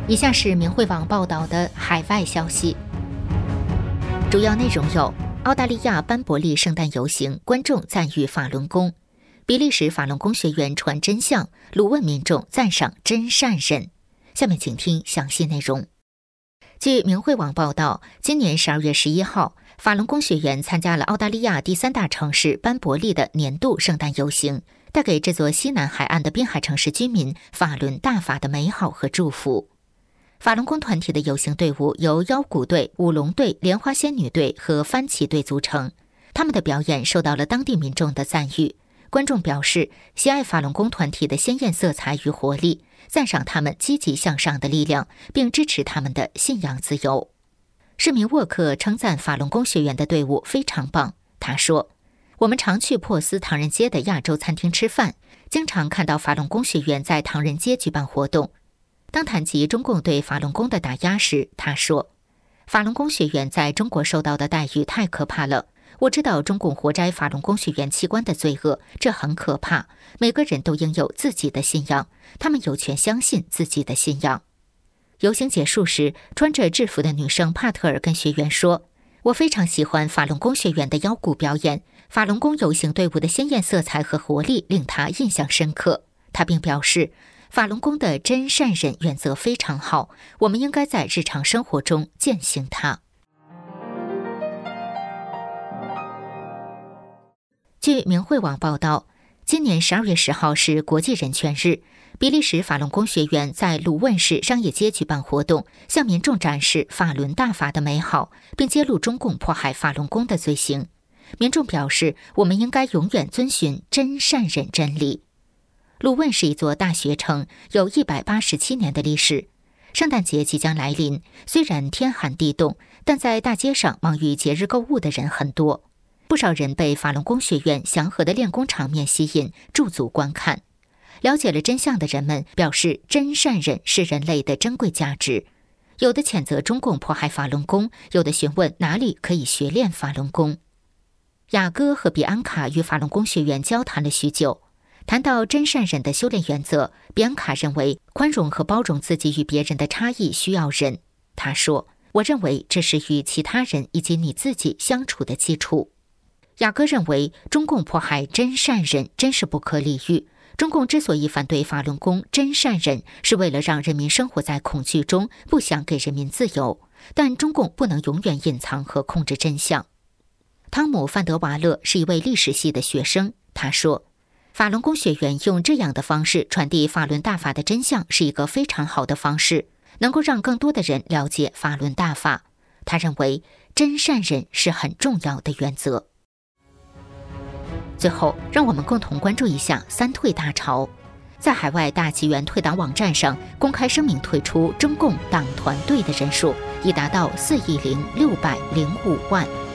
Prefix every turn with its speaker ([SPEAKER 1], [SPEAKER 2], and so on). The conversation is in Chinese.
[SPEAKER 1] 以下是明慧网报道的海外消息，主要内容有：澳大利亚班伯利圣诞游行，观众赞誉法轮功；比利时法轮功学员传真相，鲁汶民众赞赏真善忍。下面请听详细内容。据明慧网报道，今年12月11号，法轮功学员参加了澳大利亚第3大城市班伯利的年度圣诞游行，带给这座西南海岸的滨海城市居民法轮大法的美好和祝福。法轮功团体的游行队伍由腰鼓队、舞龙队、莲花仙女队和番旗队组成，他们的表演受到了当地民众的赞誉。观众表示喜爱法轮功团体的鲜艳色彩与活力，赞赏他们积极向上的力量，并支持他们的信仰自由。市民沃克称赞法轮功学员的队伍非常棒，他说：“我们常去珀斯唐人街的亚洲餐厅吃饭，经常看到法轮功学员在唐人街举办活动。”当谈及中共对法轮功的打压时，他说：“法轮功学员在中国受到的待遇太可怕了。我知道中共活摘法轮功学员器官的罪恶，这很可怕。每个人都应有自己的信仰，他们有权相信自己的信仰。”游行结束时，穿着制服的女生帕特尔跟学员说：“我非常喜欢法轮功学员的腰鼓表演，法轮功游行队伍的鲜艳色彩和活力令他印象深刻。”他并表示，法轮功的真善忍原则非常好，我们应该在日常生活中践行它。据明慧网报道，今年12月10号是国际人权日，比利时法轮功学员在鲁汶市商业街举办活动，向民众展示法轮大法的美好，并揭露中共迫害法轮功的罪行。民众表示，我们应该永远遵循真善忍真理。鲁汶是一座大学城，有187年的历史。圣诞节即将来临，虽然天寒地冻，但在大街上忙于节日购物的人很多。不少人被法轮功学员祥和的练功场面吸引，驻足观看。了解了真相的人们表示，真善忍是人类的珍贵价值。有的谴责中共迫害法轮功，有的询问哪里可以学练法轮功。雅各和比安卡与法轮功学员交谈了许久。谈到真善忍的修炼原则，比安卡认为宽容和包容自己与别人的差异需要忍。他说：“我认为这是与其他人以及你自己相处的基础。”雅各认为中共迫害真善忍真是不可理喻。中共之所以反对法轮功真善忍，是为了让人民生活在恐惧中，不想给人民自由。但中共不能永远隐藏和控制真相。汤姆·范德瓦勒是一位历史系的学生，他说：“法轮功学员用这样的方式传递法轮大法的真相是一个非常好的方式，能够让更多的人了解法轮大法。”他认为真善忍是很重要的原则。最后，让我们共同关注一下三退大潮。在海外大纪元退党网站上公开声明退出中共党团队的人数已达到4.605亿。